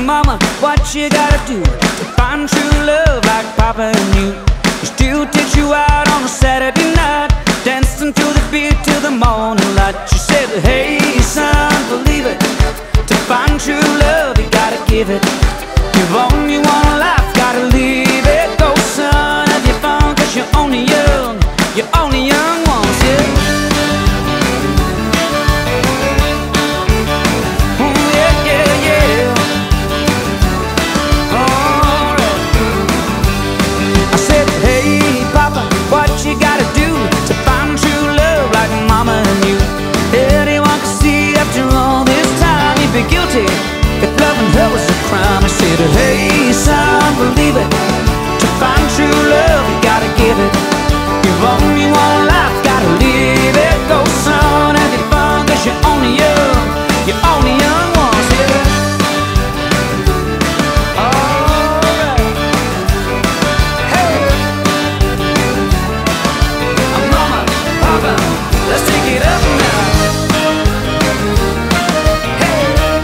mama, what you gotta do to find true love like Papa and you? He still takes you out on a Saturday night, dancing to the beat till the morning light. She said, hey son, believe it, to find true love you gotta give it. You've only one life, gotta leave it. Go son, have your fun, cause you're only young, you're only young ones, yeah. You gotta do to find true love like mama and you. Anyone can see after all this time you'd be guilty if loving her was a crime. I said, hey son, believe it, to find true love you gotta give it. You've only one life, gotta live it. Go son, have your fun, cause you're only young, you're only young ones, yeah. Let's take it up now. Hey.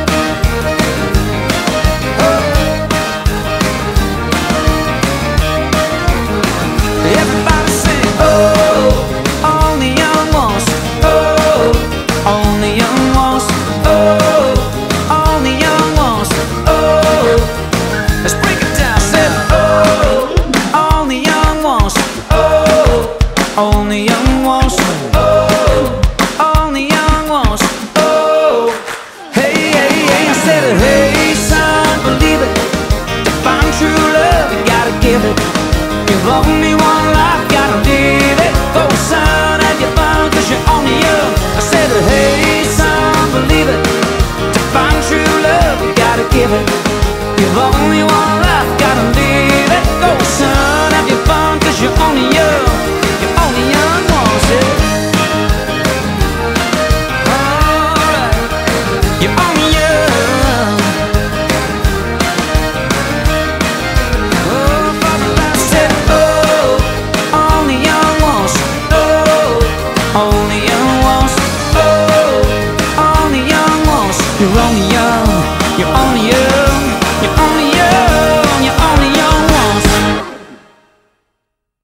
Oh. Everybody sing. Oh, only young ones. Oh, only young ones. Oh, only young ones. Oh, let's break it down. Say, oh, only young ones. Oh, only young ones. Hey son, believe it, to find true love you gotta give it. You've only one life, gotta live it. Go son, have your fun, cause you're only young. I said, hey son, believe it, to find true love you gotta give it. You've only one